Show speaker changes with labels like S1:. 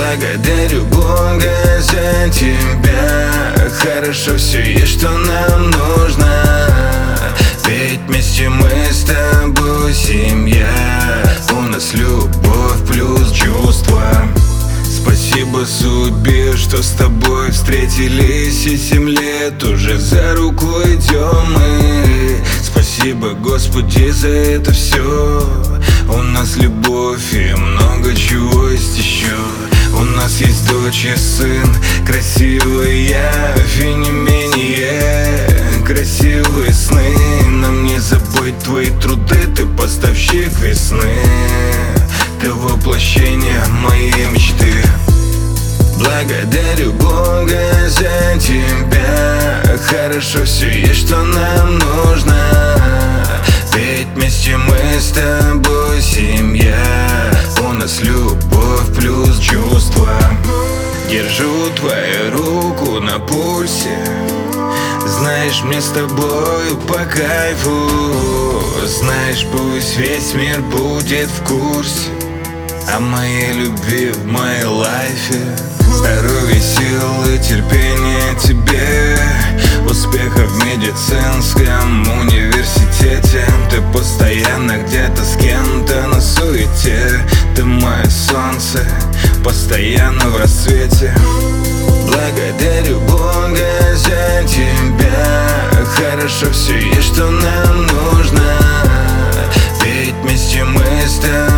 S1: Благодарю Бога за тебя. Хорошо все есть, что нам нужно. Ведь вместе мы с тобой семья. У нас любовь плюс чувства. Спасибо судьбе, что с тобой встретились, и 7 лет уже за руку идем мы. Спасибо, Господи, за это все. У нас любовь и много чего есть еще. У нас есть дочь и сын, красивые, и не менее красивые сны. Нам не забыть твои труды, ты поставщик весны. Ты воплощение моей мечты. Благодарю Бога за тебя. Хорошо все есть, что нам нужно. Ведь вместе мы с тобой семья. У нас любовь плюс чувства. Держу твою руку на пульсе. Знаешь, мне с тобою по кайфу. Знаешь, пусть весь мир будет в курсе о моей любви в моей лайфе. Здоровья, силы, терпения тебе. Успеха в медицинском университете. Ты постоянно где-то с кем-то на суете. Ты мое солнце, постоянно в расцвете. Благодарю Бога за тебя. Хорошо все есть, что нам нужно. Ведь вместе мы с тобой